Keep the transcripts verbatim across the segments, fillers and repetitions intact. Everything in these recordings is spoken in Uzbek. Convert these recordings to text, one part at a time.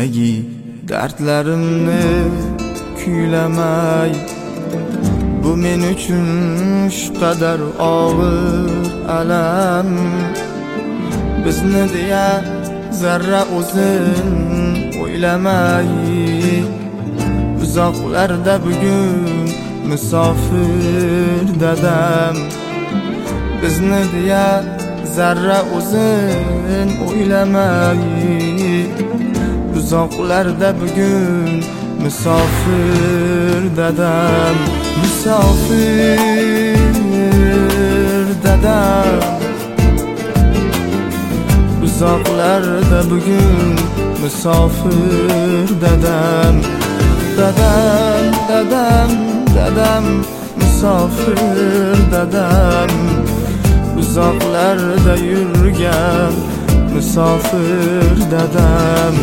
ichimdagi dardlarimni kuylamay. Bu men uchun shu qadar og'ir alam. Bizni deya zarra o'zin o'ylamay. Uzoqlarda bugun musofir dadam. Bizni deya zarra o'zin o'ylamay. Uzoqlarda bugun musofir dadam. Musofir dadam. Uzoqlarda bugun musofir dadam. Dadam, dadam, dadam, musofir dadam. Uzoqlarda yurgan musofir dadam.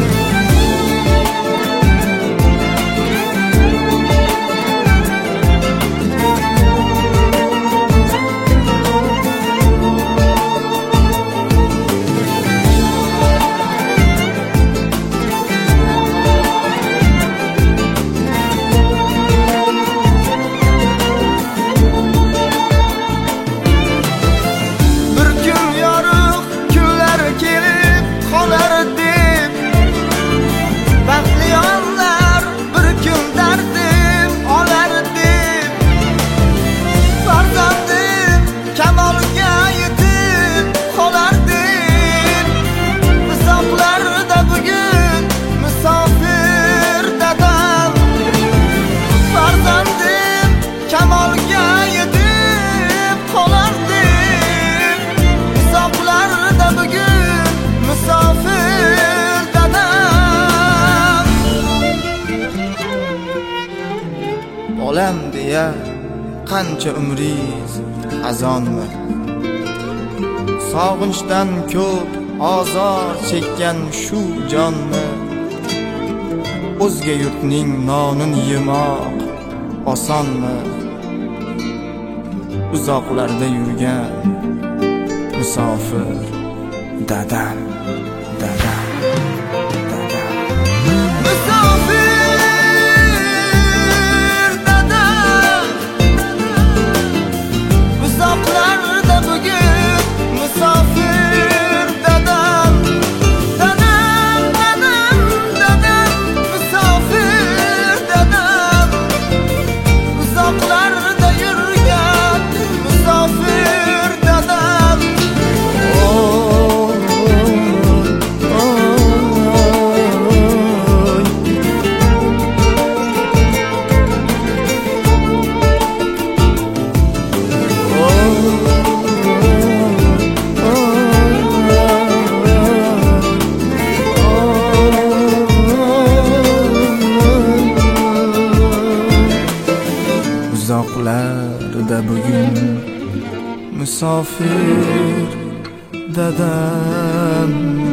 Olam deya qancha umringiz azonmi? Sog'inchdan ko'p azor chekkan shu jonmi? O'zga yurtning nonin yemoq osonmi? Uzoqlarda yurgan musofir dadam, dadam. Uzoqlarda bugun musofir dadam.